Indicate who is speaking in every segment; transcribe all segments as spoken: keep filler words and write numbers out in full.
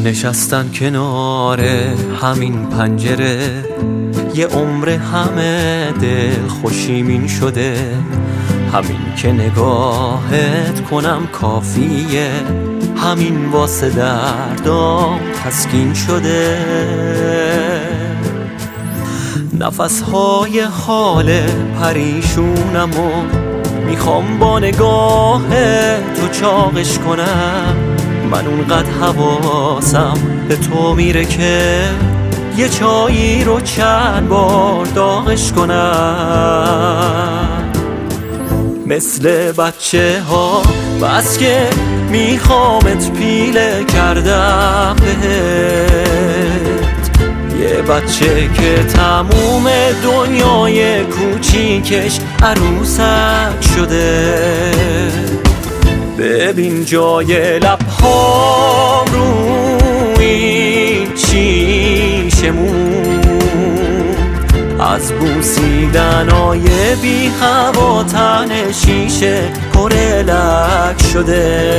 Speaker 1: نشستن کنار همین پنجره یه عمر همه دل خوشیمین شده، همین که نگاهت کنم کافیه، همین واسه دردام تسکین شده. نفسهای حال پریشونمو میخوام با نگاه تو چاقش کنم، من اونقدر حواسم به تو میره که یه چایی رو چند بار داغش کنم. مثل بچه ها بس که میخوامت پیله کردم بهت، یه بچه که تموم دنیای کوچیکش عروسک شده. ببین جای لب‌هام روی چیشمون از بوسیدنای بی هوا تن شیشه پر لک شده.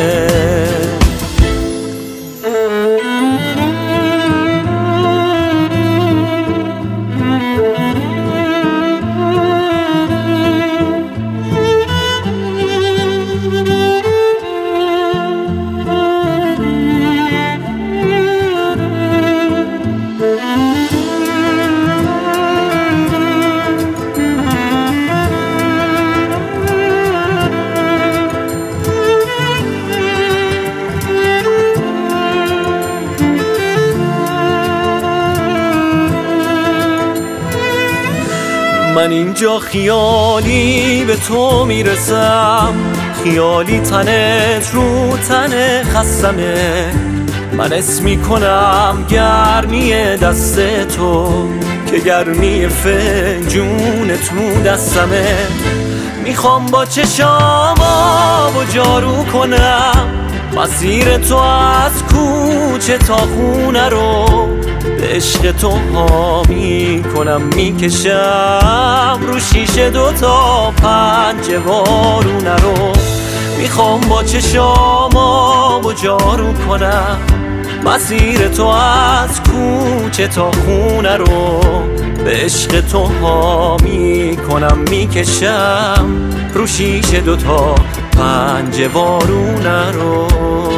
Speaker 1: من اینجا خیالی به تو میرسم، خیالی تنت رو تن خستمه، من اسم میکنم گرمی دست تو که گرمی فنجون تو دستمه. میخوام با چشام آب و جارو کنم مسیر تو از کوچه تا خونه رو، به عشق تو ها میکنم میکشم رو شیشه دوتا پنجه وارونه رو. میخوام با چشام آب و جارو کنم مسیر تو از کوچه تا خونه رو، به عشق تو ها میکنم میکشم رو شیشه دوتا پنجه وارونه رو.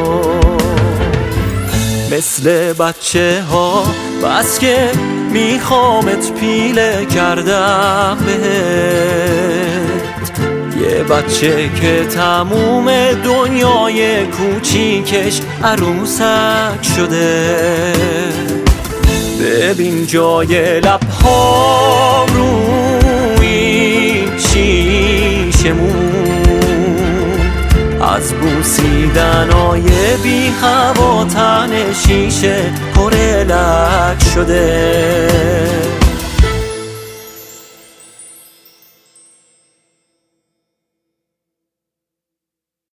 Speaker 1: مثل بچه ها بس که میخوامت پیله کردم بهت، یه بچه که تموم دنیای کوچیکش عروسک شده. ببین جای لب‌هام روی شیشمون از بوسیدنای بی هوا تن شیشه پر لک شده.